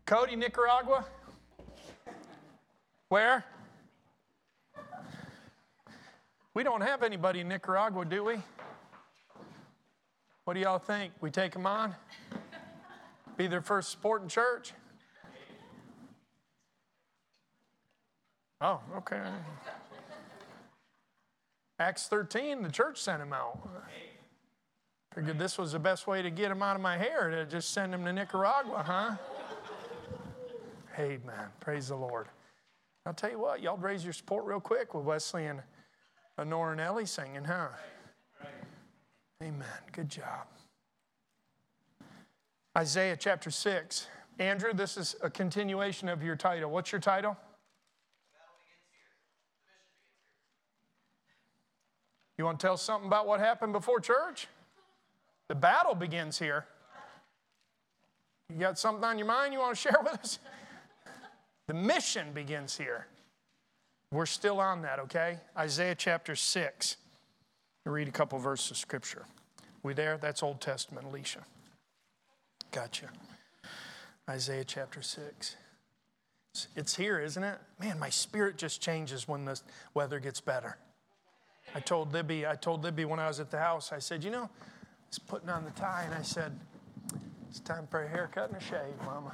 Cody, Nicaragua? Where? We don't have anybody in Nicaragua, do we? What do y'all think? We take them on? Be their first sport in church? Oh, okay. Acts 13, the church sent him out. Figured this was the best way to get him out of my hair, to just send him to Nicaragua, huh? Amen. Praise the Lord. I'll tell you what, y'all raise your support real quick with Wesley and Honora and Ellie singing, huh? Amen. Good job. Isaiah chapter 6. Andrew, this is a continuation of your title. What's your title? You want to tell something about what happened before church? The battle begins here. You got something on your mind you want to share with us? The mission begins here. We're still on that, okay? Isaiah chapter 6. I'll read a couple verses of Scripture. We there? That's Old Testament, Alicia. Gotcha. Isaiah chapter 6. It's here, isn't it? Man, my spirit just changes when the weather gets better. I told Libby when I was at the house, I said, I was putting on the tie, and I said, it's time for a haircut and a shave, Mama.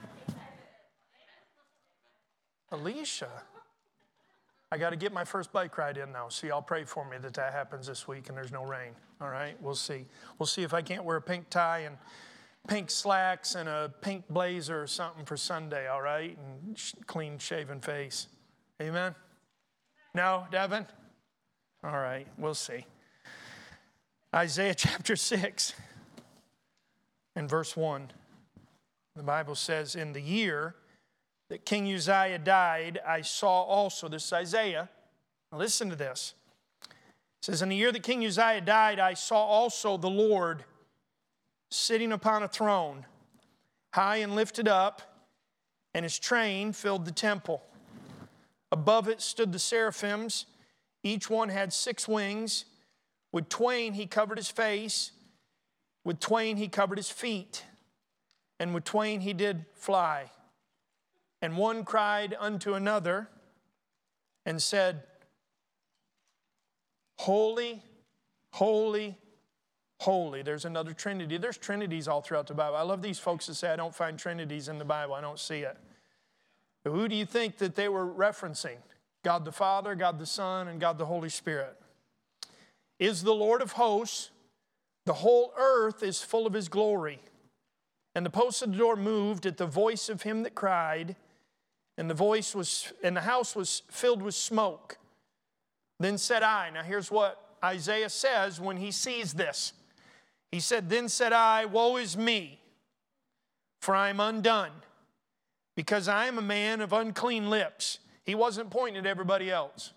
Alicia, I got to get my first bike ride in now. So y'all pray for me that happens this week and there's no rain. All right, we'll see. We'll see if I can't wear a pink tie and pink slacks and a pink blazer or something for Sunday, all right? And clean shaven face. Amen? No, Devin? All right, we'll see. Isaiah chapter 6 and verse 1. The Bible says, in the year that King Uzziah died, I saw also, this is Isaiah. Now listen to this. It says, in the year that King Uzziah died, I saw also the Lord sitting upon a throne, high and lifted up, and his train filled the temple. Above it stood the seraphims. Each one had 6 wings. With twain he covered his face. With twain he covered his feet. And with twain he did fly. And one cried unto another and said, Holy, holy, holy. There's another Trinity. There's Trinities all throughout the Bible. I love these folks that say, I don't find Trinities in the Bible. I don't see it. But who do you think that they were referencing? God the Father, God the Son, and God the Holy Spirit. Is the Lord of hosts. The whole earth is full of his glory. And the posts of the door moved at the voice of him that cried, and the house was filled with smoke. Then said I, now here's what Isaiah says when he sees this. He said, then said I, woe is me, for I am undone, because I am a man of unclean lips. He wasn't pointing at everybody else.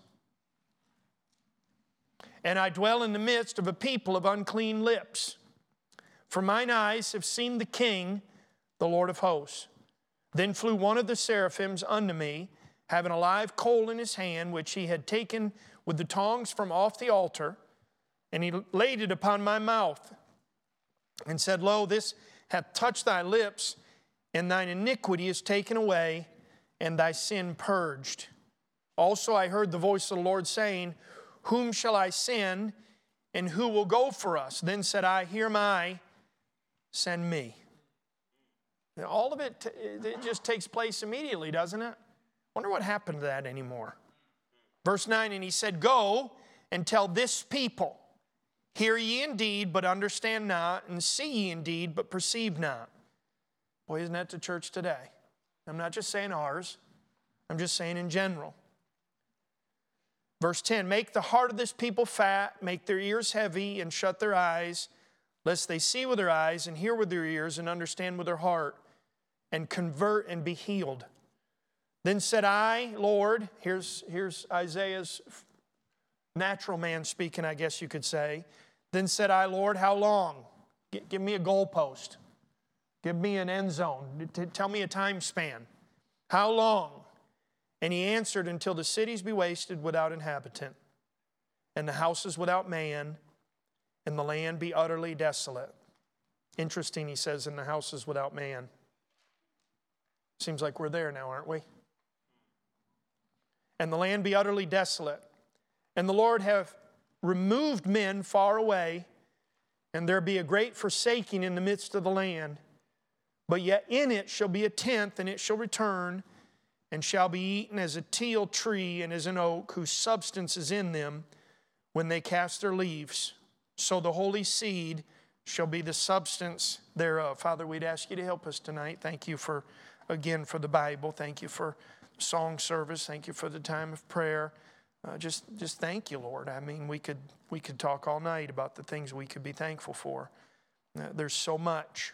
And I dwell in the midst of a people of unclean lips. For mine eyes have seen the King, the Lord of hosts. Then flew one of the seraphims unto me, having a live coal in his hand, which he had taken with the tongs from off the altar, and he laid it upon my mouth, and said, Lo, this hath touched thy lips, and thine iniquity is taken away, and thy sin purged. Also I heard the voice of the Lord saying, whom shall I send, and who will go for us? Then said I, here am I, send me. Now, all of it just takes place immediately, doesn't it? Wonder what happened to that anymore. Verse 9, and he said, go and tell this people, hear ye indeed, but understand not, and see ye indeed, but perceive not. Boy, isn't that the church today? I'm not just saying ours. I'm just saying in general. Verse 10, make the heart of this people fat, make their ears heavy, and shut their eyes, lest they see with their eyes, and hear with their ears, and understand with their heart, and convert and be healed. Then said I, Lord, here's Isaiah's natural man speaking, I guess you could say. Then said I, Lord, how long? Give me a goalpost. Give me an end zone. Tell me a time span. How long? And he answered, until the cities be wasted without inhabitant, and the houses without man, and the land be utterly desolate. Interesting, he says, in the houses without man. Seems like we're there now, aren't we? And the land be utterly desolate. And the Lord have removed men far away, and there be a great forsaking in the midst of the land. But yet in it shall be a tenth, and it shall return, and shall be eaten as a teil tree and as an oak, whose substance is in them when they cast their leaves. So the holy seed shall be the substance thereof. Father, we'd ask you to help us tonight. Thank you for, again, for the Bible. Thank you for song service. Thank you for the time of prayer. Just thank you, Lord. I mean, we could talk all night about the things we could be thankful for. There's so much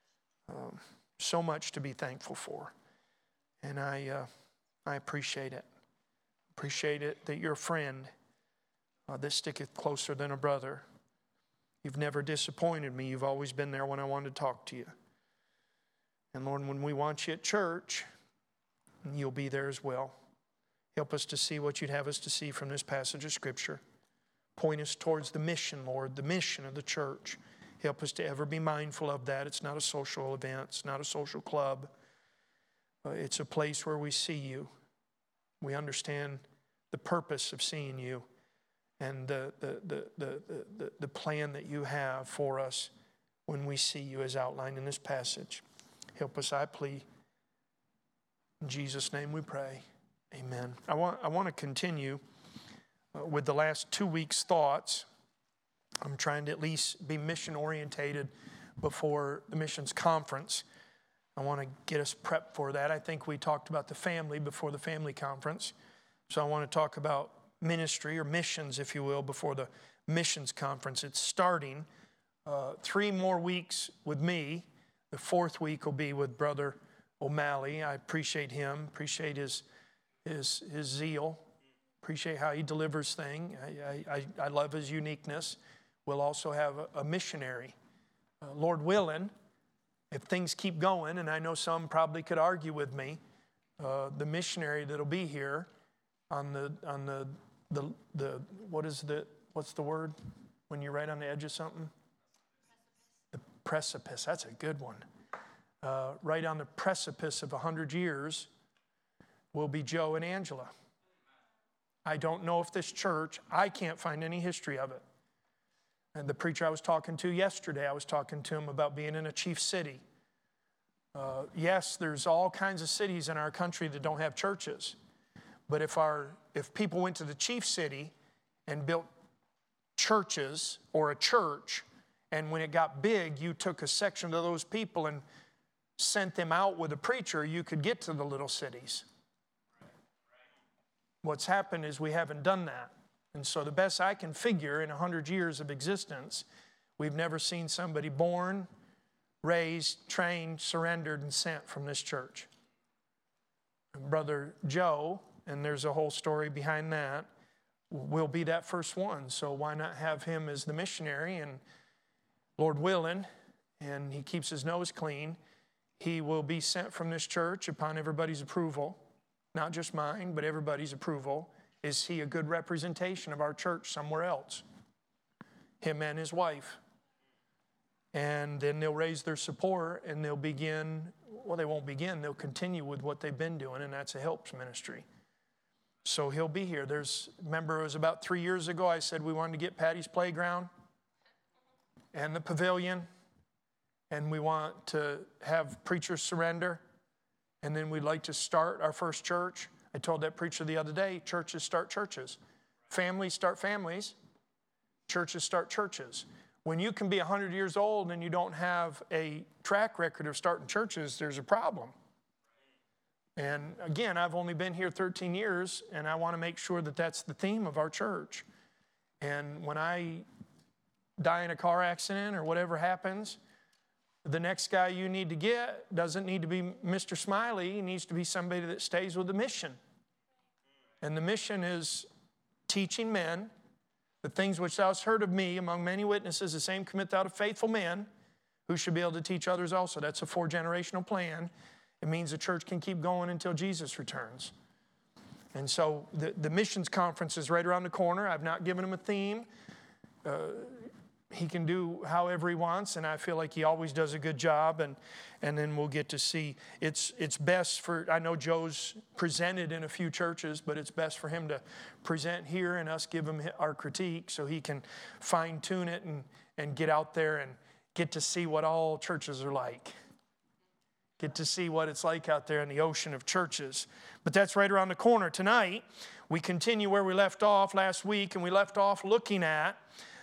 to be thankful for. And I appreciate it. Appreciate it that you're a friend that sticketh closer than a brother. You've never disappointed me. You've always been there when I wanted to talk to you. And Lord, when we want you at church, you'll be there as well. Help us to see what you'd have us to see from this passage of Scripture. Point us towards the mission, Lord, the mission of the church. Help us to ever be mindful of that. It's not a social event. It's not a social club. It's a place where we see you. We understand the purpose of seeing you and the plan that you have for us when we see you as outlined in this passage. Help us, I plead. In Jesus' name we pray. Amen. I want to continue with the last 2 weeks' thoughts. I'm trying to at least be mission orientated before the missions conference. I want to get us prepped for that. I think we talked about the family before the family conference. So I want to talk about ministry or missions, if you will, before the missions conference. It's starting 3 more weeks with me. The 4th week will be with Brother O'Malley. I appreciate him, appreciate his zeal, appreciate how he delivers things. I love his uniqueness. We'll also have a missionary. Lord willing, if things keep going, and I know some probably could argue with me, the missionary that'll be here on the what's the word when you're right on the edge of something? The precipice. That's a good one. Right on the precipice of 100 years will be Joe and Angela. I don't know if this church, I can't find any history of it. And the preacher I was talking to yesterday, I was talking to him about being in a chief city. Yes, there's all kinds of cities in our country that don't have churches. But if people went to the chief city and built churches or a church, and when it got big, you took a section of those people and sent them out with a preacher, you could get to the little cities. What's happened is we haven't done that. And so the best I can figure in 100 years of existence, we've never seen somebody born, raised, trained, surrendered, and sent from this church. Brother Joe, and there's a whole story behind that, will be that first one. So why not have him as the missionary? And Lord willing, and he keeps his nose clean, he will be sent from this church upon everybody's approval. Not just mine, but everybody's approval. Is he a good representation of our church somewhere else? Him and his wife. And then they'll raise their support and they'll begin, well, they won't begin, they'll continue with what they've been doing, and that's a helps ministry. So he'll be here. Remember, it was about 3 years ago, I said we wanted to get Patty's Playground and the pavilion, and we want to have preachers surrender. And then we'd like to start our first church. I told that preacher the other day, churches start churches. Families start families. Churches start churches. When you can be 100 years old and you don't have a track record of starting churches, there's a problem. And again, I've only been here 13 years, and I want to make sure that that's the theme of our church. And when I die in a car accident or whatever happens, the next guy you need to get doesn't need to be Mr. Smiley. He needs to be somebody that stays with the mission. And the mission is teaching men the things which thou hast heard of me among many witnesses, the same commit thou to faithful men who should be able to teach others also. That's a 4-generational plan. It means the church can keep going until Jesus returns. And so the missions conference is right around the corner. I've not given them a theme. he can do however he wants, and I feel like he always does a good job, and then we'll get to see. It's best for, I know Joe's presented in a few churches, but it's best for him to present here and us give him our critique so he can fine-tune it and get out there and get to see what all churches are like. Get to see what it's like out there in the ocean of churches. But that's right around the corner. Tonight, we continue where we left off last week, and we left off looking at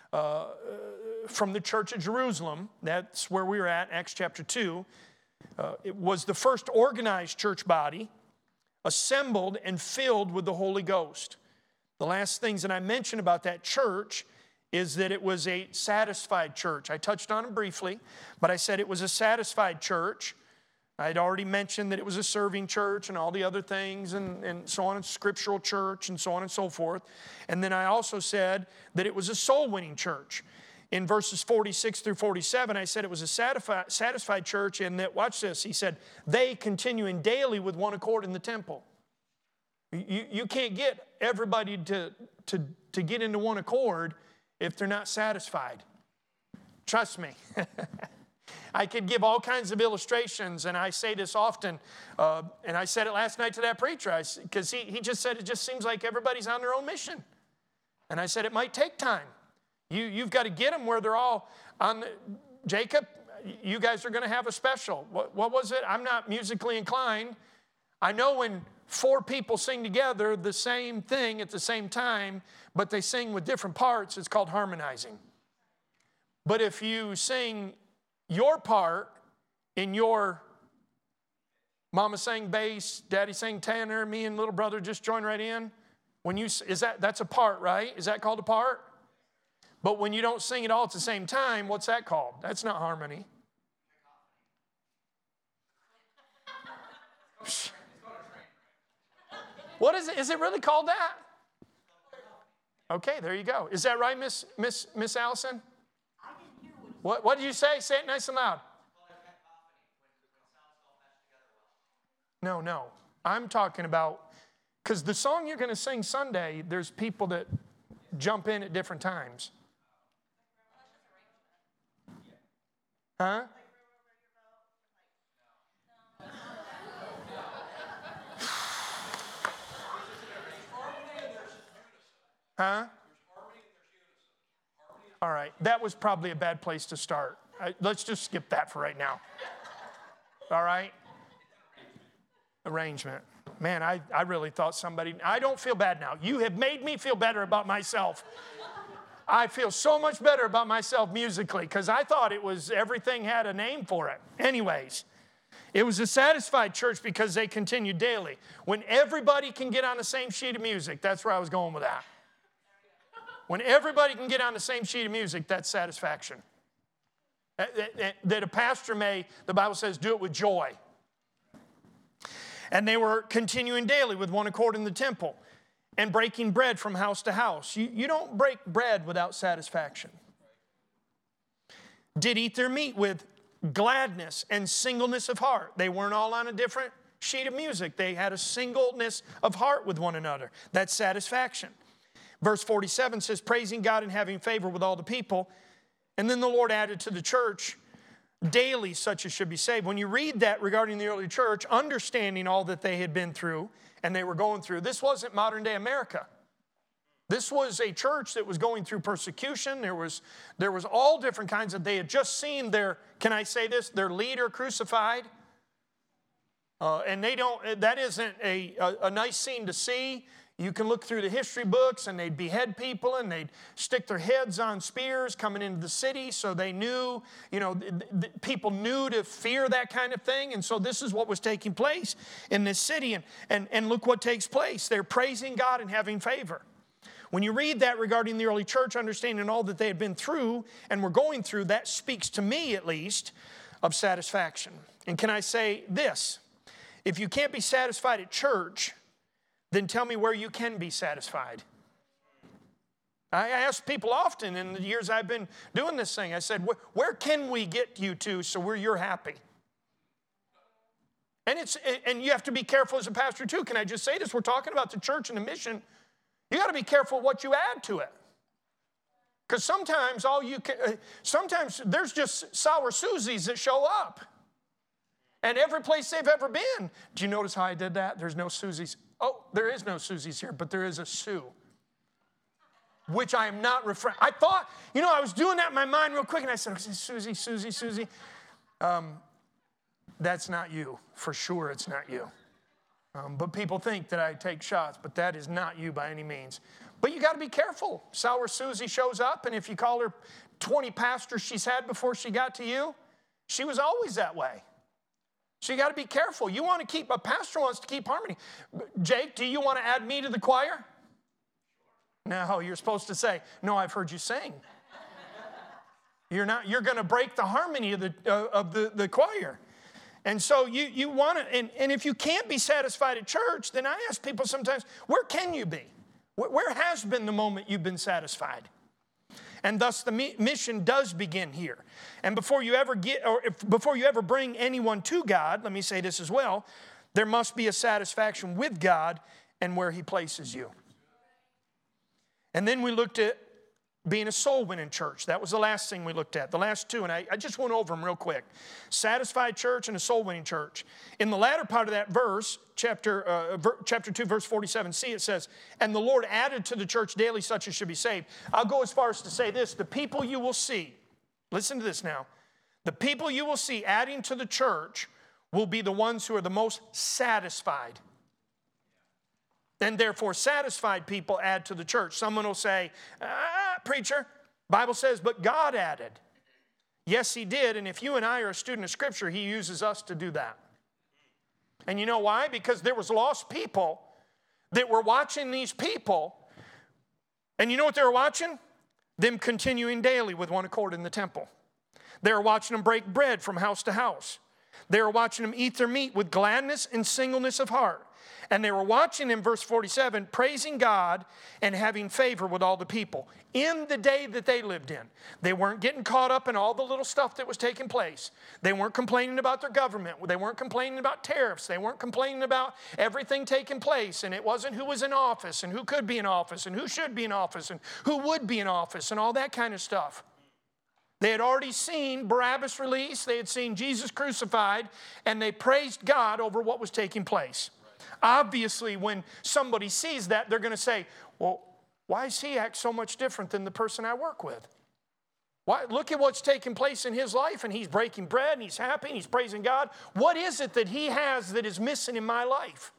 from the church at Jerusalem. That's where we were at, Acts chapter 2. It was the first organized church body, assembled and filled with the Holy Ghost. The last things that I mentioned about that church is that it was a satisfied church. I touched on it briefly, but I said it was a satisfied church. I had already mentioned that it was a serving church and all the other things and so on, and scriptural church and so on and so forth. And then I also said that it was a soul-winning church. In verses 46 through 47, I said it was a satisfied church, and that, watch this, he said, they continuing daily with one accord in the temple. You can't get everybody to get into one accord if they're not satisfied. Trust me. I could give all kinds of illustrations, and I say this often, and I said it last night to that preacher, because he just said it just seems like everybody's on their own mission. And I said it might take time. You've got to get them where they're all on. Jacob, you guys are going to have a special. What was it? I'm not musically inclined. I know when 4 people sing together the same thing at the same time, but they sing with different parts, it's called harmonizing. But if you sing your part in your mama sang bass, daddy sang tenor, me and little brother just joined right in. That's a part, right? Is that called a part? But when you don't sing it all at the same time, what's that called? That's not harmony. What is it? Is it really called that? Okay, there you go. Is that right, Miss Allison? What did you say? Say it nice and loud. No. I'm talking about, because the song you're going to sing Sunday, there's people that jump in at different times. Huh? Huh? All right, that was probably a bad place to start. Let's just skip that for right now. All right? Arrangement. Man, I really thought somebody, I don't feel bad now. You have made me feel better about myself. I feel so much better about myself musically because I thought everything had a name for it. Anyways, it was a satisfied church because they continued daily. When everybody can get on the same sheet of music, that's where I was going with that. When everybody can get on the same sheet of music, that's satisfaction. That a pastor may, the Bible says, do it with joy. And they were continuing daily with one accord in the temple and breaking bread from house to house. You don't break bread without satisfaction. Did eat their meat with gladness and singleness of heart. They weren't all on a different sheet of music. They had a singleness of heart with one another. That's satisfaction. Verse 47 says, praising God and having favor with all the people. And then the Lord added to the church daily such as should be saved. When you read that regarding the early church, understanding all that they had been through and they were going through, this wasn't modern day America. This was a church that was going through persecution. There was all different kinds of, they had just seen their leader crucified. And that isn't a nice scene to see. You can look through the history books and they'd behead people and they'd stick their heads on spears coming into the city. So they knew, people knew to fear that kind of thing. And so this is what was taking place in this city. And look what takes place. They're praising God and having favor. When you read that regarding the early church, understanding all that they had been through and were going through, that speaks to me at least of satisfaction. And can I say this? If you can't be satisfied at church, then tell me where you can be satisfied. I ask people often in the years I've been doing this thing, I said, where can we get you to so you're happy? And you have to be careful as a pastor too. Can I just say this? We're talking about the church and the mission. You got to be careful what you add to it. Because sometimes sometimes there's just sour Susies that show up. And every place they've ever been. Do you notice how I did that? There's no Susies. Oh, there is no Susies here, but there is a Sue. Which I am not referring. I thought, I was doing that in my mind real quick, and I said, Susie, Susie, Susie. That's not you. For sure it's not you. But people think that I take shots, but that is not you by any means. But you got to be careful. Sour Susie shows up, and if you call her 20 pastors she's had before she got to you, she was always that way. So you got to be careful. A pastor wants to keep harmony. Jake, do you want to add me to the choir? No, you're supposed to say, no, I've heard you sing. You're going to break the harmony of the choir. And so you want to, and if you can't be satisfied at church, then I ask people sometimes, where can you be? Where has been the moment you've been satisfied? And thus the mission does begin here. And before you ever bring anyone to God, let me say this as well, there must be a satisfaction with God and where He places you. And then we looked at being a soul-winning church. That was the last thing we looked at. The last two, and I just went over them real quick. Satisfied church and a soul-winning church. In the latter part of that verse, chapter 2, verse 47c, it says, and the Lord added to the church daily such as should be saved. I'll go as far as to say this. The people you will see, listen to this now. The people you will see adding to the church will be the ones who are the most satisfied. And therefore, satisfied people add to the church. Someone will say, preacher, Bible says, but God added. Yes, He did. And if you and I are a student of Scripture, He uses us to do that. And you know why? Because there was lost people that were watching these people. And you know what they were watching? Them continuing daily with one accord in the temple. They were watching them break bread from house to house. They were watching them eat their meat with gladness and singleness of heart. And they were watching in verse 47, praising God and having favor with all the people in the day that they lived in. They weren't getting caught up in all the little stuff that was taking place. They weren't complaining about their government. They weren't complaining about tariffs. They weren't complaining about everything taking place. And it wasn't who was in office and who could be in office and who should be in office and who would be in office and all that kind of stuff. They had already seen Barabbas released. They had seen Jesus crucified. And they praised God over what was taking place. Obviously, when somebody sees that, they're going to say, well, why does he act so much different than the person I work with? Why? Look at what's taking place in his life, and he's breaking bread, and he's happy, and he's praising God. What is it that he has that is missing in my life?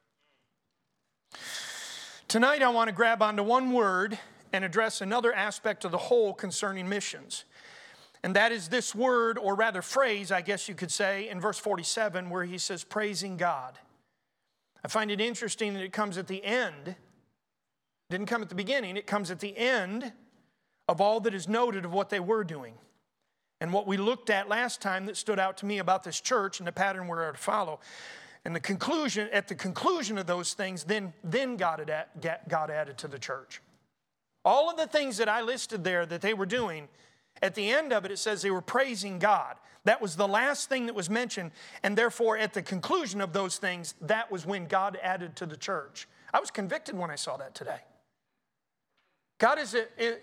Tonight, I want to grab onto one word and address another aspect of the whole concerning missions. And that is this word, or rather phrase, I guess you could say, in verse 47, where he says, praising God. I find it interesting that it comes at the end. It didn't come at the beginning. It comes at the end of all that is noted of what they were doing. And what we looked at last time that stood out to me about this church and the pattern we're to follow. And at the conclusion of those things, then God added to the church. All of the things that I listed there that they were doing, at the end of it, it says they were praising God. That was the last thing that was mentioned, and therefore at the conclusion of those things, that was when God added to the church. I was convicted when I saw that today. God, is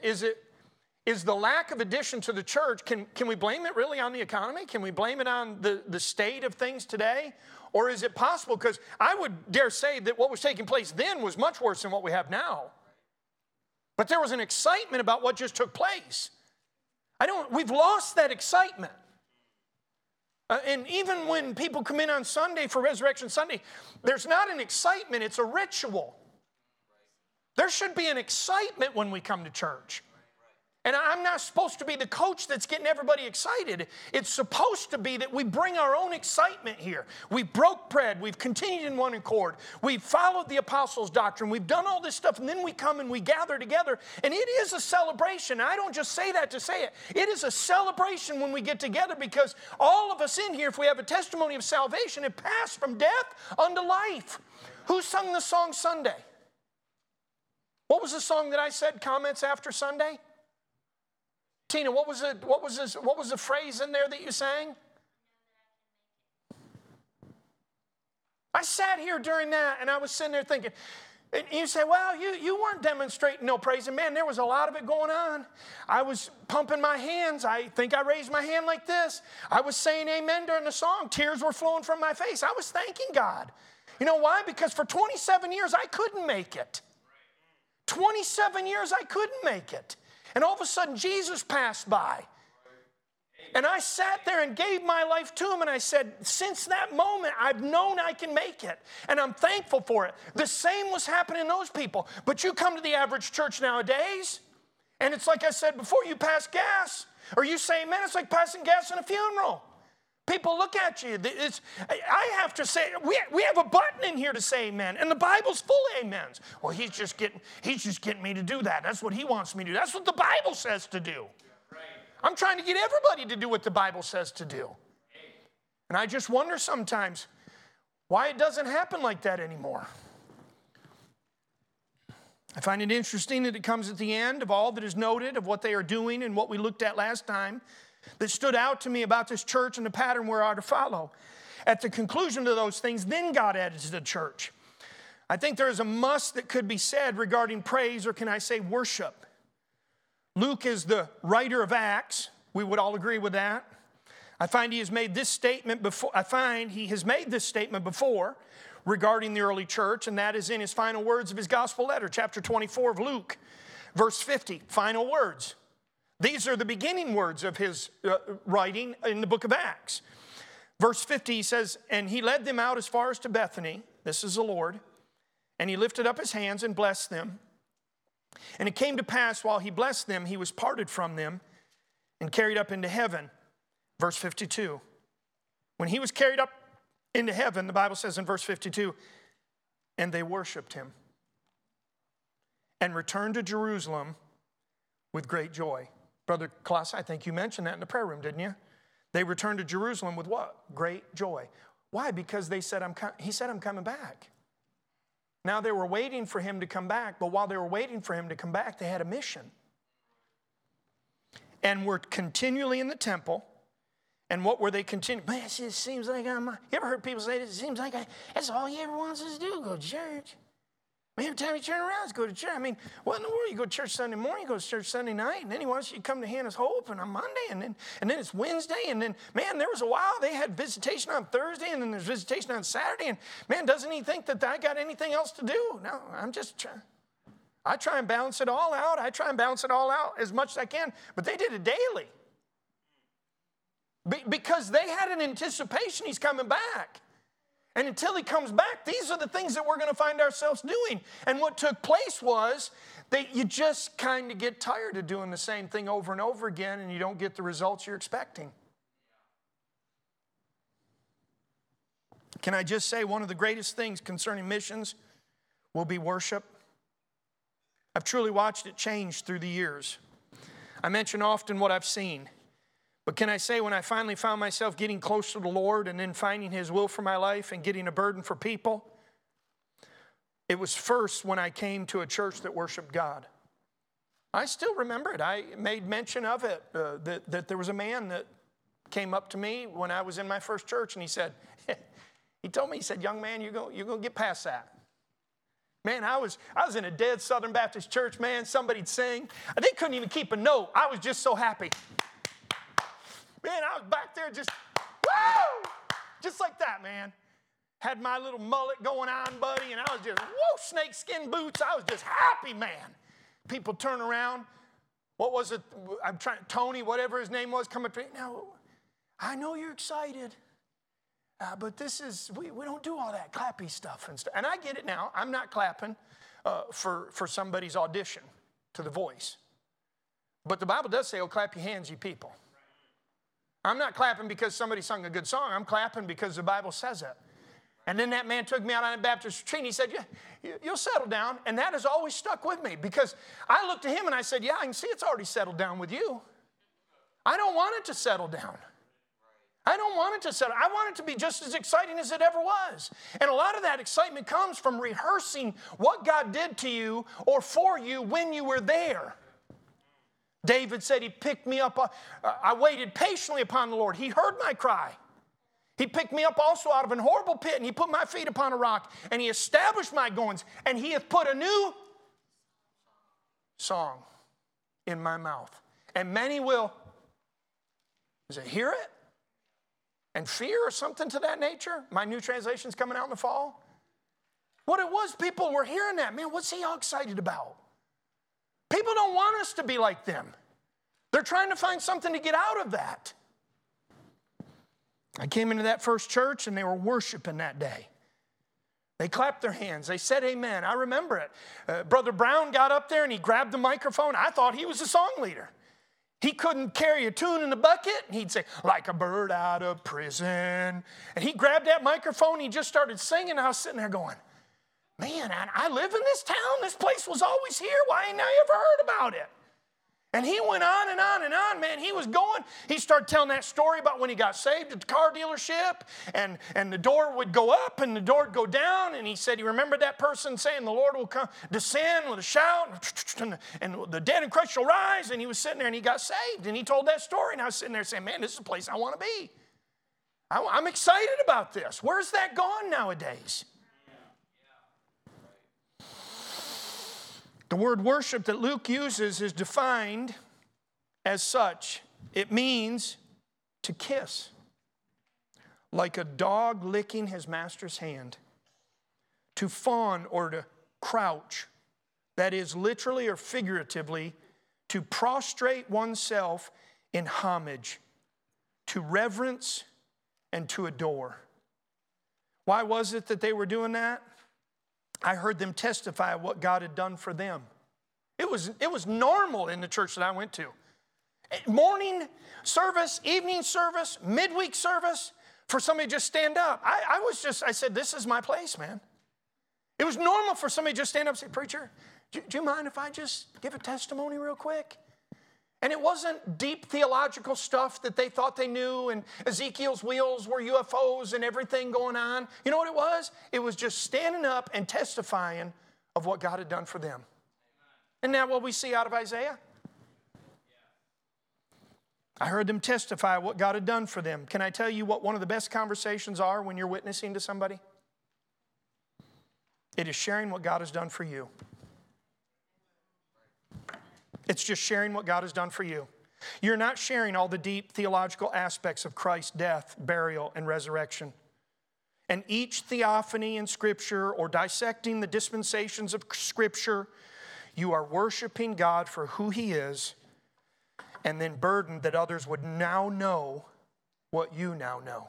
the lack of addition to the church, can we blame it really on the economy? Can we blame it on the state of things today? Or is it possible, because I would dare say that what was taking place then was much worse than what we have now. But there was an excitement about what just took place. We've lost that excitement. And even when people come in on Sunday for Resurrection Sunday, there's not an excitement, it's a ritual. There should be an excitement when we come to church. And I'm not supposed to be the coach that's getting everybody excited. It's supposed to be that we bring our own excitement here. We broke bread. We've continued in one accord. We've followed the apostles' doctrine. We've done all this stuff, and then we come and we gather together. And it is a celebration. I don't just say that to say it. It is a celebration when we get together, because all of us in here, if we have a testimony of salvation, have passed from death unto life. Who sung the song Sunday? What was the song that I said comments after Sunday? Tina, what was the phrase in there that you sang? I sat here during that, and I was sitting there thinking, And you say, well, you weren't demonstrating no praise. And man, there was a lot of it going on. I was pumping my hands. I think I raised my hand like this. I was saying amen during the song. Tears were flowing from my face. I was thanking God. You know why? Because for 27 years, I couldn't make it. 27 years, I couldn't make it. And all of a sudden, Jesus passed by. And I sat there and gave my life to him, and I said, since that moment, I've known I can make it, and I'm thankful for it. The same was happening to those people. But you come to the average church nowadays, and it's like I said before, you pass gas, or you say amen, it's like passing gas in a funeral. People look at you. I have to say, we have a button in here to say amen, and the Bible's full of amens. Well, he's just getting me to do that. That's what he wants me to do. That's what the Bible says to do. I'm trying to get everybody to do what the Bible says to do. And I just wonder sometimes why it doesn't happen like that anymore. I find it interesting that it comes at the end of all that is noted of what they are doing and what we looked at last time that stood out to me about this church and the pattern we are to follow. At the conclusion of those things, then God added to the church. I think there is a must that could be said regarding praise, or can I say worship. Luke is the writer of Acts. We would all agree with that. I find he has made this statement before regarding the early church, and that is in his final words of his gospel letter, chapter 24 of Luke, verse 50, final words. These are the beginning words of his writing in the book of Acts. Verse 50, he says, and he led them out as far as to Bethany, this is the Lord, and he lifted up his hands and blessed them. And it came to pass while he blessed them, he was parted from them and carried up into heaven. Verse 52. When he was carried up into heaven, the Bible says in verse 52, and they worshiped him and returned to Jerusalem with great joy. Brother Klaus, I think you mentioned that in the prayer room, didn't you? They returned to Jerusalem with what? Great joy. Why? Because he said, I'm coming back. Now they were waiting for him to come back, but while they were waiting for him to come back, they had a mission. And were continually in the temple. And what were they continuing? Man, it just seems like you ever heard people say this? It seems like that's all he ever wants us to do, go to church. I mean, every time you turn around, is go to church. I mean, what in the world? You go to church Sunday morning, you go to church Sunday night, and then he wants you to come to Hannah's Hope and on Monday, and then it's Wednesday, and then, man, there was a while they had visitation on Thursday, and then there's visitation on Saturday, and, man, doesn't he think that I got anything else to do? No, I'm just trying. I try and balance it all out. I try and balance it all out as much as I can, but they did it daily. Because they had an anticipation he's coming back. And until he comes back, these are the things that we're going to find ourselves doing. And what took place was that you just kind of get tired of doing the same thing over and over again, and you don't get the results you're expecting. Can I just say one of the greatest things concerning missions will be worship? I've truly watched it change through the years. I mention often what I've seen. But can I say when I finally found myself getting close to the Lord and then finding His will for my life and getting a burden for people, it was first when I came to a church that worshiped God. I still remember it. I made mention of it, that there was a man that came up to me when I was in my first church, and he said, he told me, he said, young man, you're going to get past that. Man, I was in a dead Southern Baptist church, man. Somebody'd sing. They couldn't even keep a note. I was just so happy. Man, I was back there just, woo! Just like that, man. Had my little mullet going on, buddy, and I was just, whoa, snakeskin boots. I was just happy, man. People turn around. What was it? Tony, whatever his name was, come up to me. Now, I know you're excited, but this is, we don't do all that clappy stuff and stuff. And I get it now. I'm not clapping for somebody's audition to The Voice. But the Bible does say, oh, clap your hands, you people. I'm not clapping because somebody sung a good song. I'm clapping because the Bible says it. And then that man took me out on a Baptist retreat, and he said, yeah, you'll settle down. And that has always stuck with me because I looked at him and I said, yeah, I can see it's already settled down with you. I don't want it to settle down. I don't want it to settle. I want it to be just as exciting as it ever was. And a lot of that excitement comes from rehearsing what God did to you or for you when you were there. David said he picked me up. I waited patiently upon the Lord. He heard my cry. He picked me up also out of an horrible pit, and he put my feet upon a rock, and he established my goings, and he hath put a new song in my mouth. And many will, hear it? And fear or something to that nature? My new translation's coming out in the fall. What it was, people were hearing that. Man, what's he all excited about? People don't want us to be like them. They're trying to find something to get out of that. I came into that first church and they were worshiping that day. They clapped their hands. They said amen. I remember it. Brother Brown got up there and he grabbed the microphone. I thought he was a song leader. He couldn't carry a tune in a bucket. And he'd say, like a bird out of prison. And he grabbed that microphone. And he just started singing. And I was sitting there going, man, I live in this town. This place was always here. Why ain't I ever heard about it? And he went on and on and on, man. He was going. He started telling that story about when he got saved at the car dealership, and the door would go up and the door would go down. And he said he remembered that person saying the Lord will come, descend with a shout, and the dead in Christ shall rise. And he was sitting there and he got saved. And he told that story. And I was sitting there saying, man, this is the place I want to be. I'm excited about this. Where's that gone nowadays? The word worship that Luke uses is defined as such. It means to kiss, like a dog licking his master's hand. To fawn or to crouch, that is literally or figuratively, to prostrate oneself in homage, to reverence and to adore. Why was it that they were doing that? I heard them testify what God had done for them. It was normal in the church that I went to. Morning service, evening service, midweek service, for somebody to just stand up. I said, this is my place, man. It was normal for somebody to just stand up and say, preacher, do you mind if I just give a testimony real quick? And it wasn't deep theological stuff that they thought they knew, and Ezekiel's wheels were UFOs and everything going on. You know what it was? It was just standing up and testifying of what God had done for them. Isn't that what we see out of Isaiah? I heard them testify what God had done for them. Can I tell you what one of the best conversations are when you're witnessing to somebody? It is sharing what God has done for you. It's just sharing what God has done for you. You're not sharing all the deep theological aspects of Christ's death, burial, and resurrection. And each theophany in Scripture or dissecting the dispensations of Scripture, you are worshiping God for who He is, and then burdened that others would now know what you now know.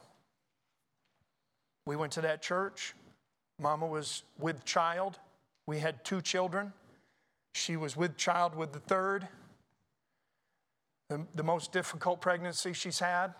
We went to that church. Mama was with child. We had 2 children. She was with child with the 3rd. The most difficult pregnancy she's had.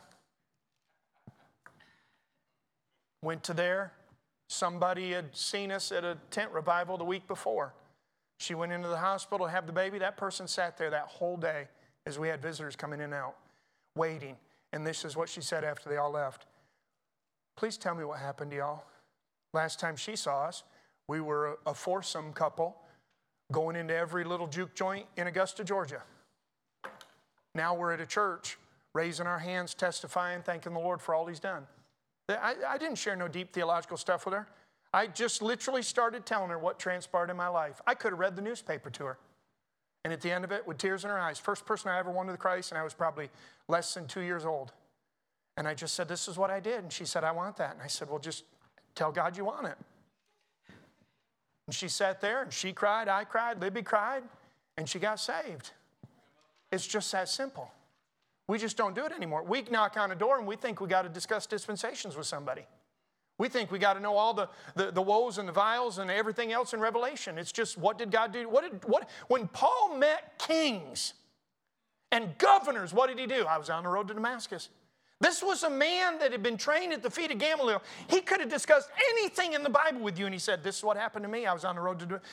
Went to there. Somebody had seen us at a tent revival the week before. She went into the hospital to have the baby. That person sat there that whole day as we had visitors coming in and out, waiting. And this is what she said after they all left. Please tell me what happened to y'all. Last time she saw us, we were a foursome couple going into every little juke joint in Augusta, Georgia. Now we're at a church, raising our hands, testifying, thanking the Lord for all He's done. I didn't share no deep theological stuff with her. I just literally started telling her what transpired in my life. I could have read the newspaper to her. And at the end of it, with tears in her eyes, first person I ever won to Christ, and I was probably less than 2 years old. And I just said, this is what I did. And she said, I want that. And I said, well, just tell God you want it. And she sat there, and she cried, I cried, Libby cried, and she got saved. It's just that simple. We just don't do it anymore. We knock on a door, and we think we got to discuss dispensations with somebody. We think we got to know all the woes and the vials and everything else in Revelation. It's just, what did God do? When Paul met kings and governors, what did he do? I was on the road to Damascus. This was a man that had been trained at the feet of Gamaliel. He could have discussed anything in the Bible with you, and he said, this is what happened to me. I was on the road to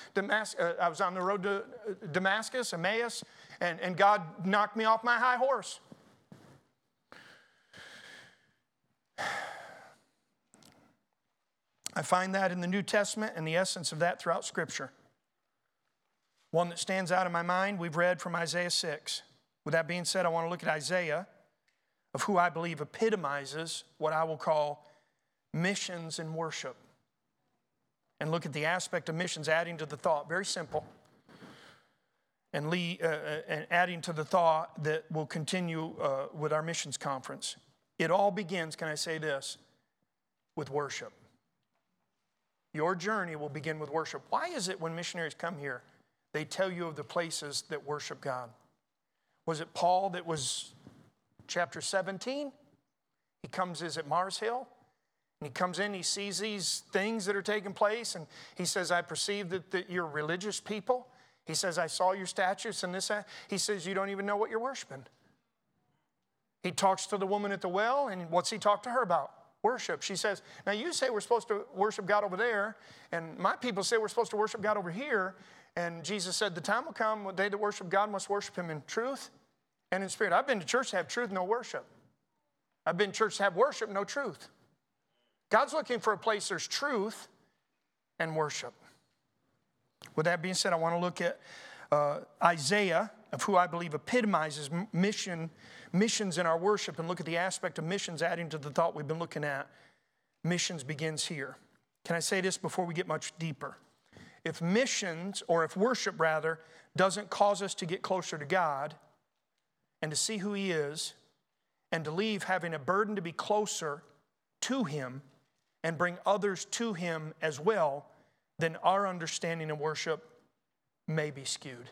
Damascus, Emmaus, and God knocked me off my high horse. I find that in the New Testament and the essence of that throughout Scripture. One that stands out in my mind, we've read from Isaiah 6. With that being said, I want to look at Isaiah, of who I believe epitomizes what I will call missions and worship. And look at the aspect of missions adding to the thought. Very simple. And adding to the thought that will continue with our missions conference. It all begins, can I say this, with worship. Your journey will begin with worship. Why is it when missionaries come here, they tell you of the places that worship God? Was it Paul that was chapter 17? He comes, is at Mars Hill? And he comes in, he sees these things that are taking place, and he says, I perceive that you're religious people. He says, I saw your statues and this. He says, you don't even know what you're worshiping. He talks to the woman at the well, and what's he talk to her about? Worship. She says, now you say we're supposed to worship God over there, and my people say we're supposed to worship God over here. And Jesus said, the time will come when they that worship God must worship him in truth and in spirit. I've been to church to have truth, no worship. I've been to church to have worship, no truth. God's looking for a place there's truth and worship. With that being said, I want to look at Isaiah, of who I believe epitomizes missions in our worship, and look at the aspect of missions adding to the thought we've been looking at. Missions begins here. Can I say this before we get much deeper? If missions, or if worship rather, doesn't cause us to get closer to God and to see who he is and to leave having a burden to be closer to him and bring others to him as well, then our understanding of worship may be skewed.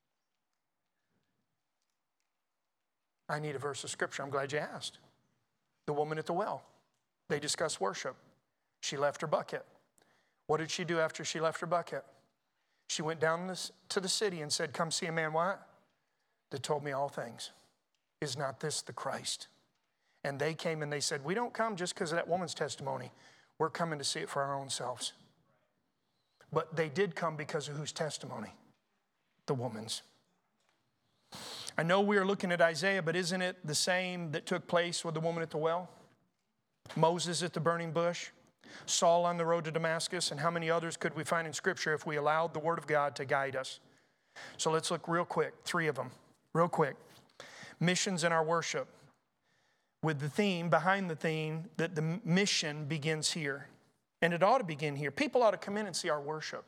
I need a verse of scripture. I'm glad you asked. The woman at the well. They discussed worship. She left her bucket. What did she do after she left her bucket? She went down to the city and said, come see a man, what? That told me all things. Is not this the Christ? And they came and they said, we don't come just because of that woman's testimony. We're coming to see it for our own selves. But they did come because of whose testimony? The woman's. I know we are looking at Isaiah, but isn't it the same that took place with the woman at the well? Moses at the burning bush, Saul on the road to Damascus, and how many others could we find in Scripture if we allowed the Word of God to guide us? So let's look real quick, 3 of them, real quick. Missions in our worship, with the theme, behind the theme, that the mission begins here. And it ought to begin here. People ought to come in and see our worship.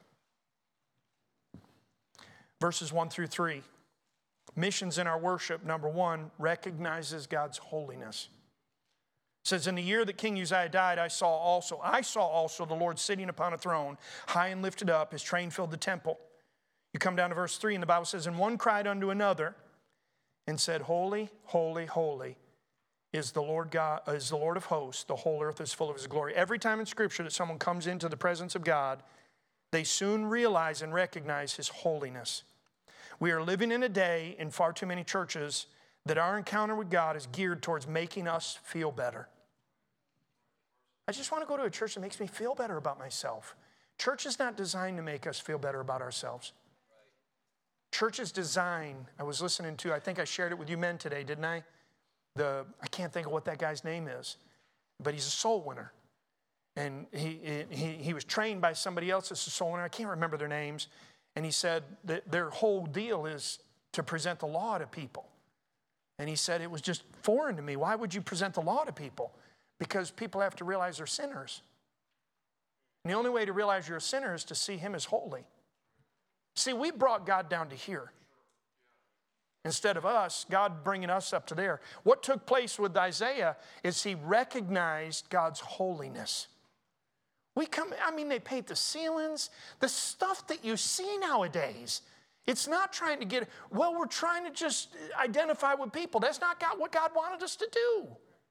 Verses 1 through 3. Missions in our worship, number 1, recognizes God's holiness. It says, in the year that King Uzziah died, I saw also the Lord sitting upon a throne, high and lifted up, his train filled the temple. You come down to verse 3, and the Bible says, and one cried unto another and said, holy, holy, holy is the Lord God, is the Lord of hosts. The whole earth is full of his glory. Every time in Scripture that someone comes into the presence of God, they soon realize and recognize his holiness. We are living in a day in far too many churches that our encounter with God is geared towards making us feel better. I just want to go to a church that makes me feel better about myself. Church is not designed to make us feel better about ourselves. Church is designed, I was listening to, I think I shared it with you men today, didn't I? I can't think of what that guy's name is, but he's a soul winner. And he was trained by somebody else as a soul winner. I can't remember their names. And he said that their whole deal is to present the law to people. And he said, it was just foreign to me. Why would you present the law to people? Because people have to realize they're sinners. And the only way to realize you're a sinner is to see him as holy. See, we brought God down to here. Instead of us, God bringing us up to there. What took place with Isaiah is he recognized God's holiness. They paint the ceilings, the stuff that you see nowadays. It's not trying to we're trying to just identify with people. That's not what God wanted us to do.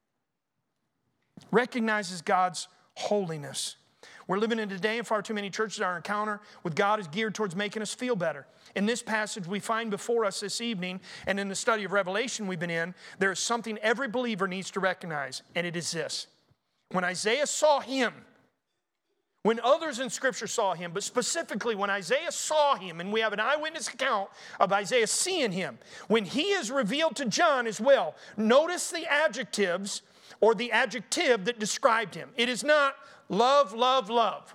Recognizes God's holiness. We're living in a day in far too many churches, our encounter with God is geared towards making us feel better. In this passage we find before us this evening, and in the study of Revelation we've been in, there is something every believer needs to recognize, and it is this. When Isaiah saw him, when others in Scripture saw him, but specifically when Isaiah saw him, and we have an eyewitness account of Isaiah seeing him, when he is revealed to John as well, notice the adjectives or the adjective that described him. It is not love, love, love.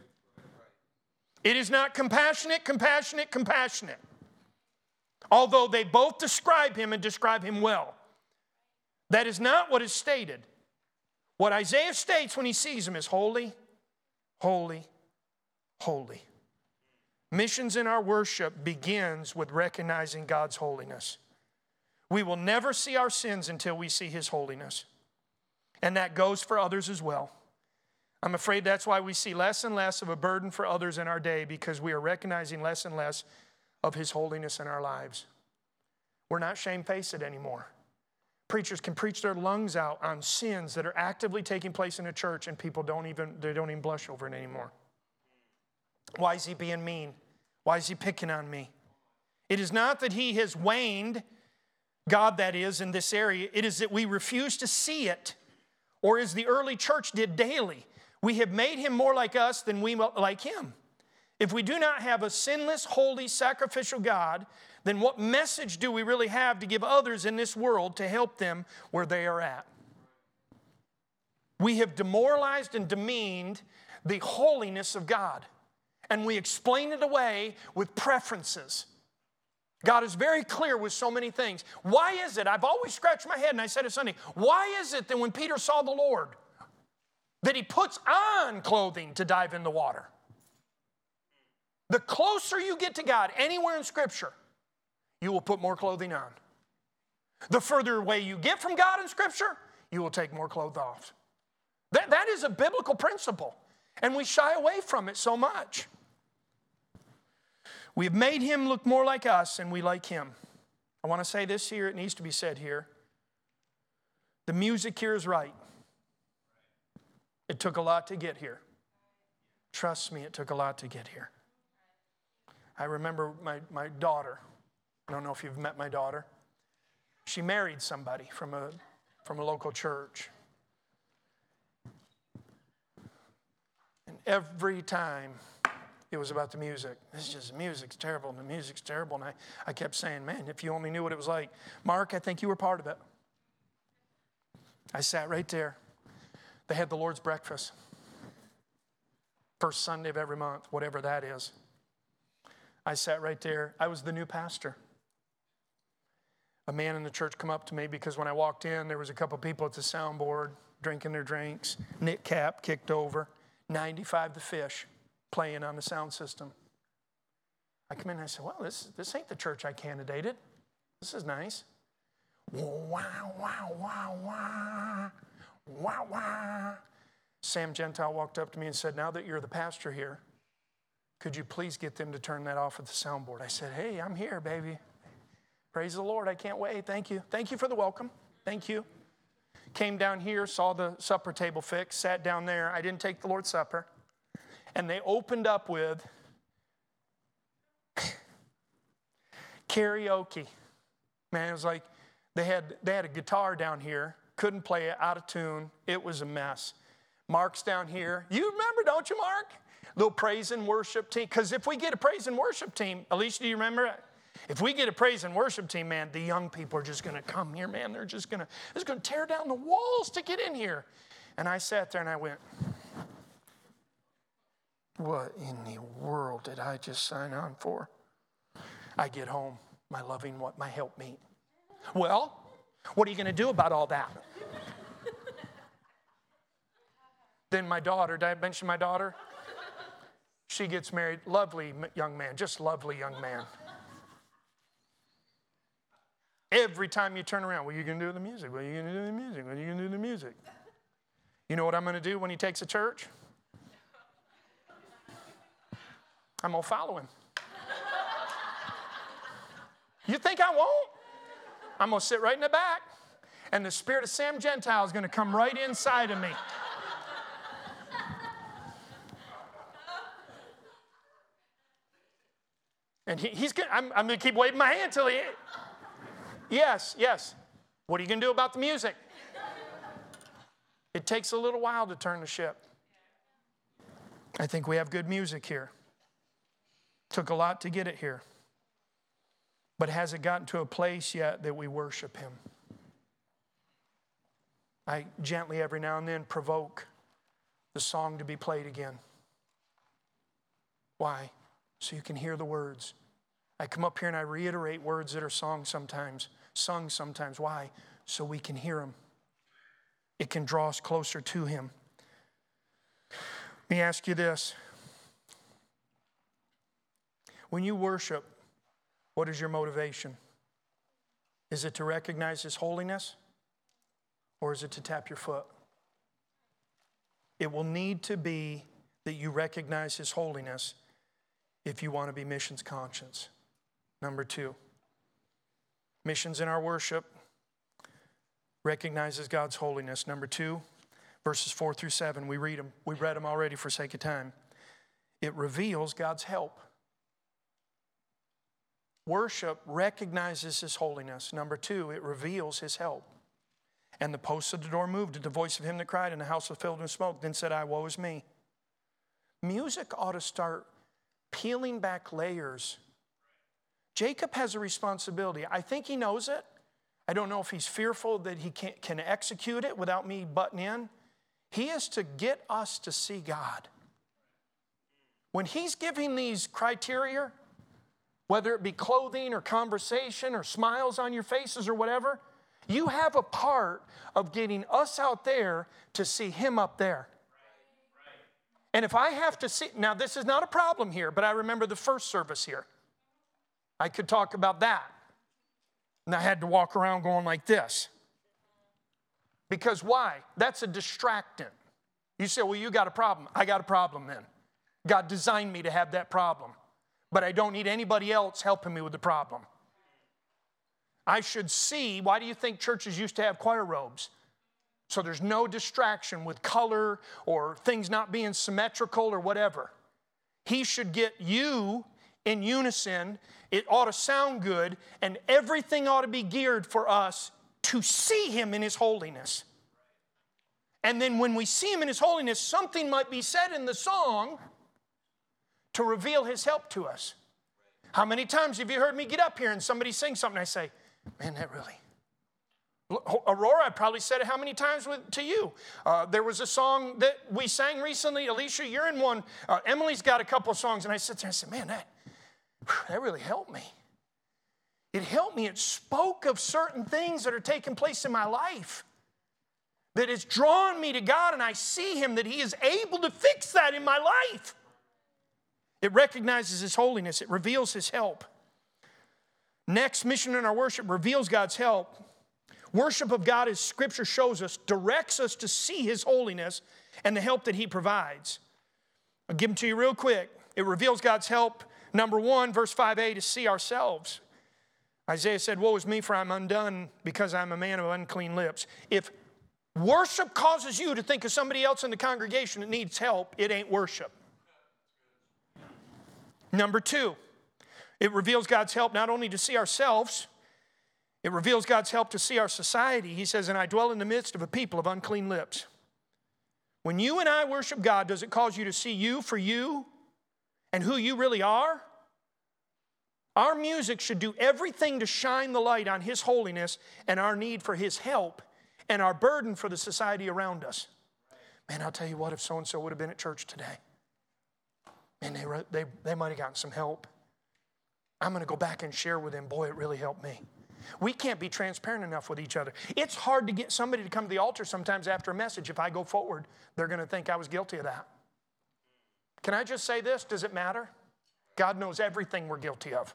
It is not compassionate, compassionate, compassionate. Although they both describe him and describe him well. That is not what is stated. What Isaiah states when he sees him is holy, holy, holy. Missions in our worship begins with recognizing God's holiness. We will never see our sins until we see his holiness. And that goes for others as well. I'm afraid that's why we see less and less of a burden for others in our day, because we are recognizing less and less of his holiness in our lives. We're not shamefaced anymore. Preachers can preach their lungs out on sins that are actively taking place in a church, and people don't even blush over it anymore. Why is he being mean? Why is he picking on me? It is not that he has waned, God that is, in this area. It is that we refuse to see it, or as the early church did daily. We have made him more like us than we like him. If we do not have a sinless, holy, sacrificial God, then what message do we really have to give others in this world to help them where they are at? We have demoralized and demeaned the holiness of God, and we explain it away with preferences. God is very clear with so many things. Why is it, I've always scratched my head, and I said it Sunday, why is it that when Peter saw the Lord, that he puts on clothing to dive in the water? The closer you get to God, anywhere in Scripture, you will put more clothing on. The further away you get from God in Scripture, you will take more clothes off. That is a biblical principle, and we shy away from it so much. We have made him look more like us, and we like him. I want to say this here. It needs to be said here. The music here is right. It took a lot to get here. Trust me, it took a lot to get here. I remember my daughter. I don't know if you've met my daughter. She married somebody from a local church. And every time it was about the music. It's just, the music's terrible, and the music's terrible. And I kept saying, man, if you only knew what it was like. Mark, I think you were part of it. I sat right there. They had the Lord's breakfast. First Sunday of every month, whatever that is. I sat right there. I was the new pastor. A man in the church come up to me because when I walked in, there was a couple people at the soundboard drinking their drinks. Knit cap kicked over. 95 The Fish playing on the sound system. I come in and I said, well, this ain't the church I candidated. This is nice. Wow, wow, wow, wow. Wow, wow. Sam Gentile walked up to me and said, now that you're the pastor here, could you please get them to turn that off at the soundboard? I said, hey, I'm here, baby. Praise the Lord. I can't wait. Thank you. Thank you for the welcome. Thank you. Came down here, saw the supper table fixed, sat down there. I didn't take the Lord's Supper. And they opened up with karaoke. Man, it was like they had a guitar down here, couldn't play it, out of tune. It was a mess. Mark's down here. You remember, don't you, Mark? Little praise and worship team. Because if we get a praise and worship team, Alicia, do you remember? If we get a praise and worship team, man, the young people are just going to come here, man. They're just going to tear down the walls to get in here. And I sat there and I went, what in the world did I just sign on for? I get home, my helpmeet. Well, what are you going to do about all that? Then my daughter, did I mention my daughter? She gets married, lovely young man, just lovely young man. Every time you turn around, what are you going to do with the music? What are you going to do with the music? What are you going to do with the music? You know what I'm going to do when he takes a church? I'm going to follow him. You think I won't? I'm going to sit right in the back, and the spirit of Sam Gentile is going to come right inside of me. And he's going I'm going to keep waving my hand till he... Yes. What are you going to do about the music? It takes a little while to turn the ship. I think we have good music here. Took a lot to get it here. But has it gotten to a place yet that we worship him? I gently every now and then provoke the song to be played again. Why? So you can hear the words. I come up here and I reiterate words that are sung sometimes. Why? So we can hear them. It can draw us closer to Him. Let me ask you this. When you worship, what is your motivation? Is it to recognize His holiness, or is it to tap your foot? It will need to be that you recognize His holiness if you want to be missions conscious. Number 2, missions in our worship recognizes God's holiness. Number 2, verses 4 through 7, we read them. We read them already for sake of time. It reveals God's help. Worship recognizes His holiness. Number 2, it reveals His help. And the posts of the door moved at the voice of him that cried, and the house was filled with smoke. Then said I, woe is me. Music ought to start peeling back layers. Jacob has a responsibility. I think he knows it. I don't know if he's fearful that he can execute it without me butting in. He is to get us to see God. When he's giving these criteria, whether it be clothing or conversation or smiles on your faces or whatever, you have a part of getting us out there to see him up there. And if I have to see, now this is not a problem here, but I remember the first service here. I could talk about that. And I had to walk around going like this. Because why? That's a distractant. You say, well, you got a problem. I got a problem then. God designed me to have that problem. But I don't need anybody else helping me with the problem. I should see, why do you think churches used to have choir robes? So there's no distraction with color or things not being symmetrical or whatever. He should get you in unison. It ought to sound good, and everything ought to be geared for us to see him in his holiness. And then when we see him in his holiness, something might be said in the song to reveal his help to us. How many times have you heard me get up here and somebody sing something and I say, man, that really... Aurora, I probably said it how many times to you? There was a song that we sang recently. Alicia, you're in one. Emily's got a couple of songs. And I sit there and I said, man, that really helped me. It helped me. It spoke of certain things that are taking place in my life. That it's drawn me to God, and I see him, that he is able to fix that in my life. It recognizes his holiness. It reveals his help. Next, mission in our worship reveals God's help. Worship of God, as Scripture shows us, directs us to see his holiness and the help that he provides. I'll give them to you real quick. It reveals God's help. Number 1, verse 5a, to see ourselves. Isaiah said, woe is me, for I'm undone because I'm a man of unclean lips. If worship causes you to think of somebody else in the congregation that needs help, it ain't worship. Number 2, it reveals God's help not only to see ourselves, it reveals God's help to see our society. He says, and I dwell in the midst of a people of unclean lips. When you and I worship God, does it cause you to see you for you and who you really are? Our music should do everything to shine the light on his holiness and our need for his help and our burden for the society around us. Man, I'll tell you what, if so-and-so would have been at church today, man, they might have gotten some help. I'm going to go back and share with them, boy, it really helped me. We can't be transparent enough with each other. It's hard to get somebody to come to the altar sometimes after a message. If I go forward, they're going to think I was guilty of that. Can I just say this? Does it matter? God knows everything we're guilty of.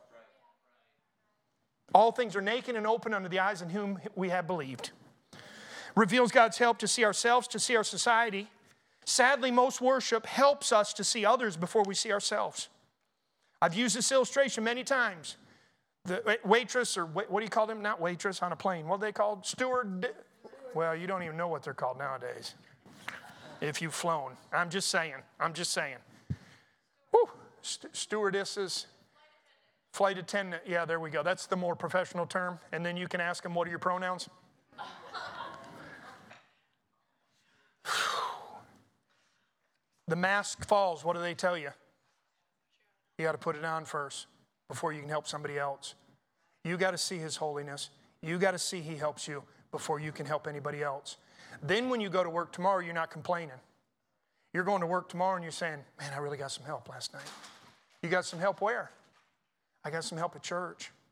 All things are naked and open unto the eyes in whom we have believed. Reveals God's help to see ourselves, to see our society. Sadly, most worship helps us to see others before we see ourselves. I've used this illustration many times. The waitress, or what do you call them? Not waitress on a plane. What are they called? Steward. Well, you don't even know what they're called nowadays. If you've flown. I'm just saying. Woo. Stewardesses. Flight attendant. Yeah, there we go. That's the more professional term. And then you can ask them, what are your pronouns? The mask falls. What do they tell you? You got to put it on first before you can help somebody else. You got to see his holiness. You got to see he helps you before you can help anybody else. Then when you go to work tomorrow, you're not complaining. You're going to work tomorrow and you're saying, man, I really got some help last night. You got some help where? I got some help at church.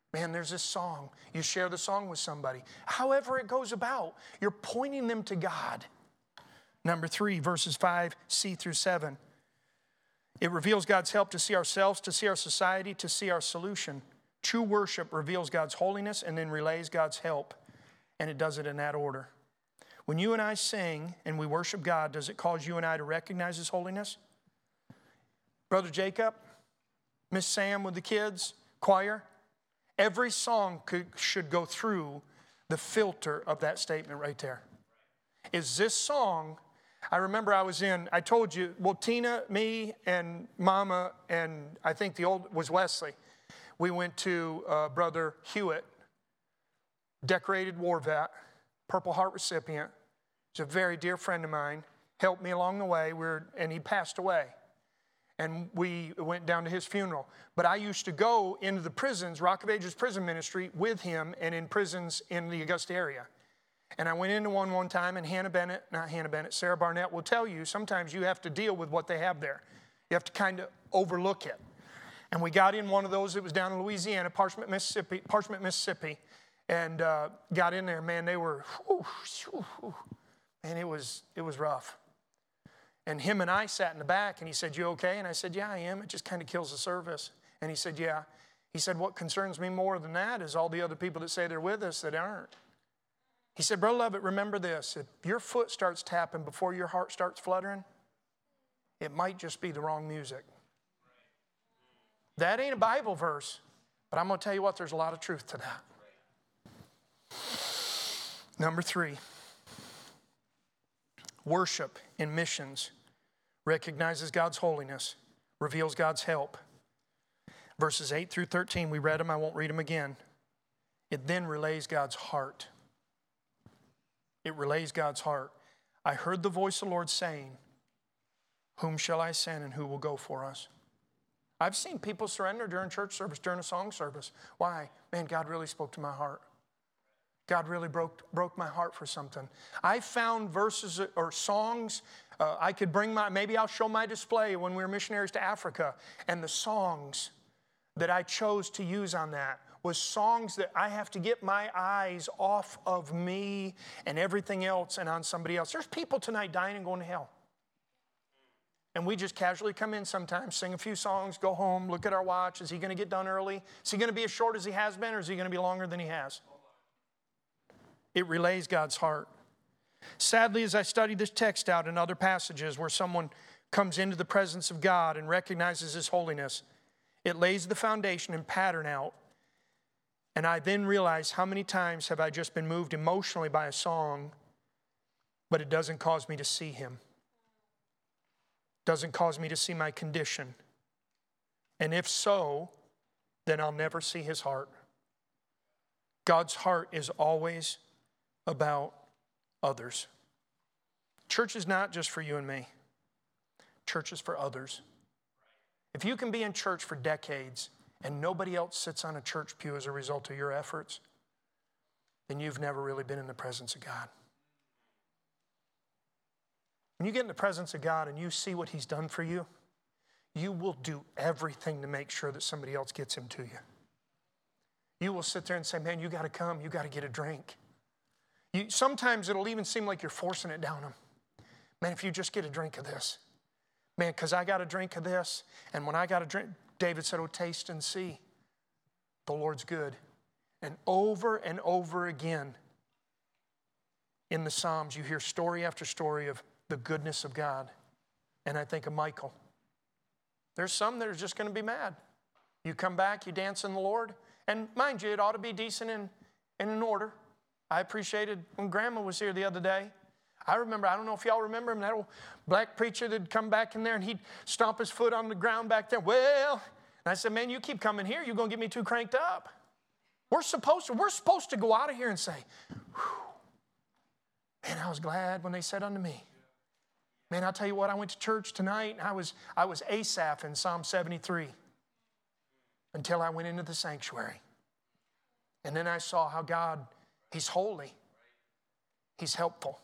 Man, there's this song. You share the song with somebody. However it goes about, you're pointing them to God. Number 3, verses 5c through 7. It reveals God's help to see ourselves, to see our society, to see our solution. True worship reveals God's holiness and then relays God's help. And it does it in that order. When you and I sing and we worship God, does it cause you and I to recognize His holiness? Brother Jacob, Miss Sam with the kids, choir, every song should go through the filter of that statement right there. Is this song, I remember I told you, well, Tina, me, and Mama, and I think the old was Wesley. We went to Brother Hewitt, decorated war vet, Purple Heart recipient. He's a very dear friend of mine, helped me along the way, and he passed away. And we went down to his funeral. But I used to go into the prisons, Rock of Ages prison ministry, with him and in prisons in the Augusta area. And I went into one time, and Sarah Barnett will tell you, sometimes you have to deal with what they have there. You have to kind of overlook it. And we got in one of those that was down in Louisiana, Parchment, Mississippi, and got in there. Man, they were, and it was rough. And him and I sat in the back, and he said, "You okay?" And I said, "Yeah, I am. It just kind of kills the service." And he said, "Yeah." He said, "What concerns me more than that is all the other people that say they're with us that aren't." He said, "Brother Lovett, remember this. If your foot starts tapping before your heart starts fluttering, it might just be the wrong music." That ain't a Bible verse, but I'm going to tell you what, there's a lot of truth to that. Number 3, worship in missions recognizes God's holiness, reveals God's help. Verses 8 through 13, we read them. I won't read them again. It then relays God's heart. It relays God's heart. I heard the voice of the Lord saying, "Whom shall I send and who will go for us?" I've seen people surrender during church service, during a song service. Why? Man, God really spoke to my heart. God really broke my heart for something. I found verses or songs I could bring maybe I'll show my display when we were missionaries to Africa. And the songs that I chose to use on that was songs that I have to get my eyes off of me and everything else and on somebody else. There's people tonight dying and going to hell. And we just casually come in sometimes, sing a few songs, go home, look at our watch. Is he going to get done early? Is he going to be as short as he has been, or is he going to be longer than he has? It relays God's heart. Sadly, as I study this text out in other passages where someone comes into the presence of God and recognizes His holiness, it lays the foundation and pattern out. And I then realize how many times have I just been moved emotionally by a song, but it doesn't cause me to see Him. Doesn't cause me to see my condition. And if so, then I'll never see His heart. God's heart is always about others. Church is not just for you and me. Church is for others. If you can be in church for decades and nobody else sits on a church pew as a result of your efforts, then you've never really been in the presence of God. When you get in the presence of God and you see what He's done for you, you will do everything to make sure that somebody else gets Him to you. You will sit there and say, "Man, you got to come. You got to get a drink." Sometimes it'll even seem like you're forcing it down them. "Man, if you just get a drink of this. Man, because I got a drink of this. And when I got a drink," David said, "Oh, taste and see. The Lord's good." And over again in the Psalms, you hear story after story of the goodness of God. And I think of Michael. There's some that are just going to be mad. You come back, you dance in the Lord. And mind you, it ought to be decent and in order. I appreciated when Grandma was here the other day. I don't know if y'all remember him, that old black preacher that'd come back in there and he'd stomp his foot on the ground back there. Well, and I said, "Man, you keep coming here, you're going to get me too cranked up." We're supposed to go out of here and say, "Whew, man, I was glad when they said unto me." Man, I'll tell you what, I went to church tonight and I was Asaph in Psalm 73 until I went into the sanctuary. And then I saw how God, He's holy. He's helpful.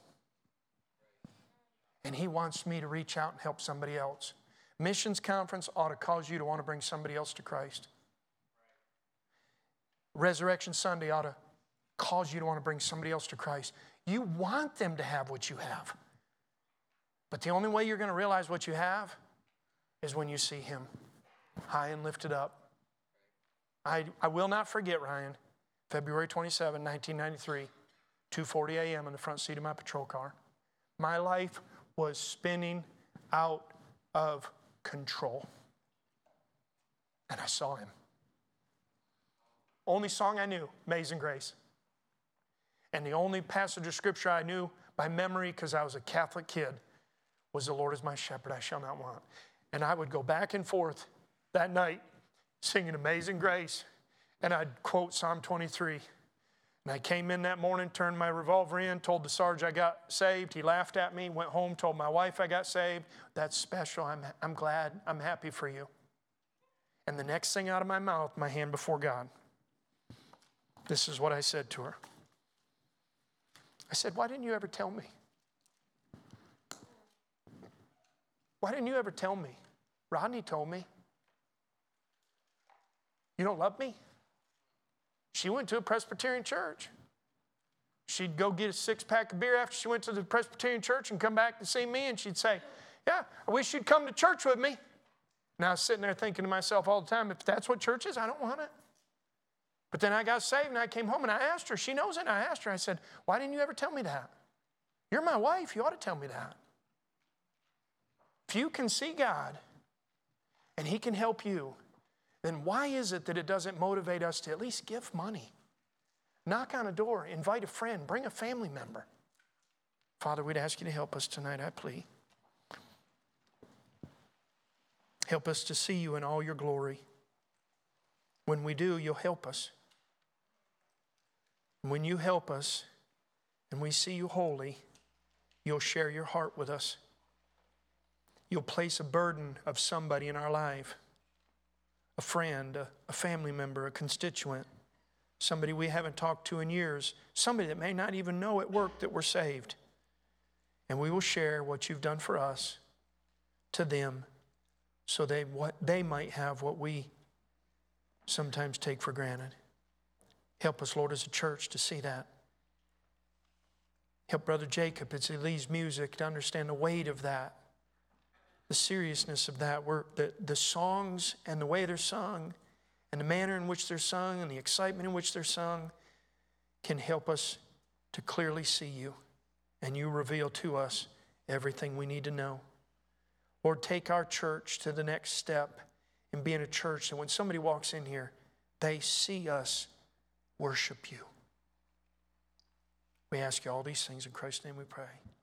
And He wants me to reach out and help somebody else. Missions conference ought to cause you to want to bring somebody else to Christ. Resurrection Sunday ought to cause you to want to bring somebody else to Christ. You want them to have what you have. But the only way you're going to realize what you have is when you see Him high and lifted up. I will not forget, Ryan, February 27, 1993, 2:40 a.m. in the front seat of my patrol car. My life was spinning out of control. And I saw Him. Only song I knew, Amazing Grace. And the only passage of Scripture I knew by memory, because I was a Catholic kid, was the Lord is my shepherd, I shall not want. And I would go back and forth that night singing Amazing Grace. And I'd quote Psalm 23. And I came in that morning, turned my revolver in, told the sergeant I got saved. He laughed at me, went home, told my wife I got saved. That's special. I'm glad. I'm happy for you. And the next thing out of my mouth, my hand before God, this is what I said to her. I said, why didn't you ever tell me? Why didn't you ever tell me? Rodney told me. You don't love me? She went to a Presbyterian church. She'd go get a 6-pack of beer after she went to the Presbyterian church and come back to see me, and she'd say, yeah, I wish you'd come to church with me. And I was sitting there thinking to myself all the time, if that's what church is, I don't want it. But then I got saved, and I came home, and I asked her. She knows it, and I asked her. I said, why didn't you ever tell me that? You're my wife. You ought to tell me that. If you can see God, and He can help you, then why is it that it doesn't motivate us to at least give money? Knock on a door, invite a friend, bring a family member. Father, we'd ask you to help us tonight, I plead. Help us to see you in all your glory. When we do, you'll help us. When you help us and we see you holy, you'll share your heart with us. You'll place a burden of somebody in our life. A friend, a family member, a constituent, somebody we haven't talked to in years, somebody that may not even know at work that we're saved. And we will share what you've done for us to them so they might have what we sometimes take for granted. Help us, Lord, as a church to see that. Help Brother Jacob as he leads music to understand the weight of that. The seriousness of that, the songs and the way they're sung and the manner in which they're sung and the excitement in which they're sung can help us to clearly see you, and you reveal to us everything we need to know. Lord, take our church to the next step in being a church that when somebody walks in here, they see us worship you. We ask you all these things in Christ's name we pray.